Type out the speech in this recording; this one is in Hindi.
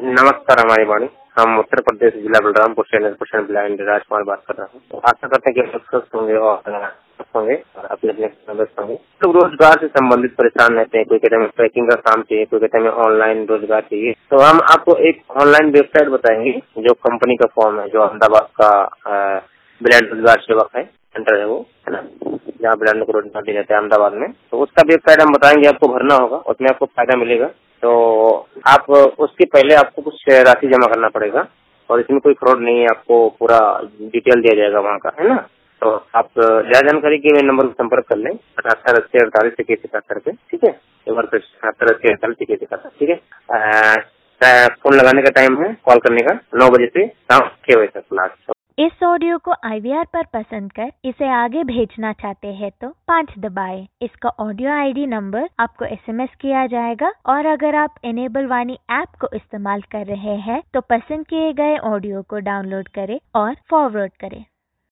नमस्कार हमारी वाणी। हम उत्तर प्रदेश जिला बलरामपुर से पर्सन ब्लाइंड राजकुमार बात कर रहा हूँ। आशा करते हैं कि आप स्वस्थ होंगे और अपने व्यस्त होंगे। तो रोजगार से संबंधित परेशान रहते हैं, कोई कहते हैं ट्रैकिंग का काम चाहिए, कोई कहते हैं ऑनलाइन रोजगार चाहिए। तो हम आपको एक ऑनलाइन वेबसाइट बताएंगे जो कंपनी का फॉर्म है, जो अहमदाबाद का ब्लैंड रोजगार सेवक है, सेंटर है वो, है ना, जहाँ ब्लैंड को रोजगार दिए जाते हैं अहमदाबाद में। तो उसका वेबसाइट हम बताएंगे, आपको भरना होगा, उसमें आपको फायदा मिलेगा। तो आप उसके पहले आपको कुछ राशि जमा करना पड़ेगा और इसमें कोई फ्रॉड नहीं है, आपको पूरा डिटेल दिया जाएगा वहाँ का, है ना। तो आप ज्यादा जानकारी के लिए नंबर पर संपर्क कर लें 78 80 48 पे, ठीक है। एक बार फिर 78 80 48 ठीक है। फोन लगाने का टाइम है, कॉल करने का 9 बजे से शाम 6 बजे तक लास्ट। इस ऑडियो को IVR पर पसंद कर इसे आगे भेजना चाहते हैं तो 5 दबाएं। इसका ऑडियो ID नंबर आपको SMS किया जाएगा और अगर आप इनेबल वाणी ऐप को इस्तेमाल कर रहे हैं तो पसंद किए गए ऑडियो को डाउनलोड करें और फॉरवर्ड करें।